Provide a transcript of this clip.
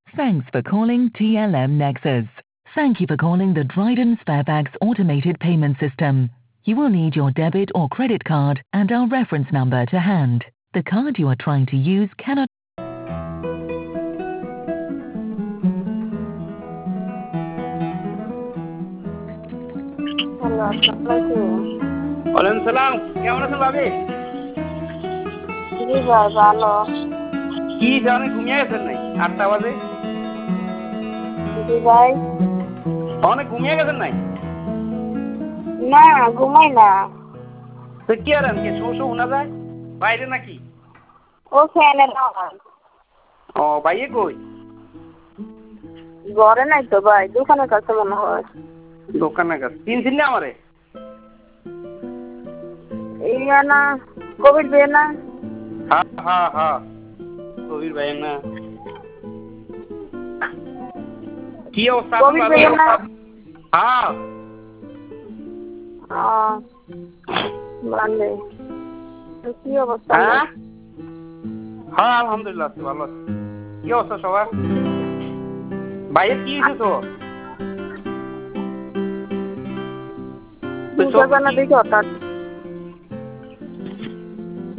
Thanks for calling TLM Nexus. Thank you for calling the Dryden Sparebags automated payment system. You will need your debit or credit card and our reference number to hand. The card you are trying to use cannot. Hello, আসসালামু আলাইকুম। ওয়ালাইকুম সালাম। কেমন আছেন ভাবি? জি ভাই, ভালো। কি জানে ঘুমিয়ে গেছেন নাই? 8টা বাজে। জি ভাই। অনেক ঘুমিয়ে গেছেন নাই? না, ঘুমাই না। তো কি আর কি শো শোনা যায়? বাইরে নাকি? ও ফ্যানের আওয়াজ। ও বাইরে কই? ঘরে নাই তো ভাই, দোকানের কাছে মনে হয়। দোকানের কাছে। চিনছেন না আমারে? ইয়া না, কবির বিয়ে না? হ্যাঁ। কবির ভাই না। কি অবস্থা কবির বিয়ে না? হ্যাঁ। ভালো। কি অবস্থা? হ্যাঁ আলহামদুলিল্লাহ ভালো আছি। কি অবস্থা সবার? বাইরে কি হয়েছে তো? দেখি হঠাৎ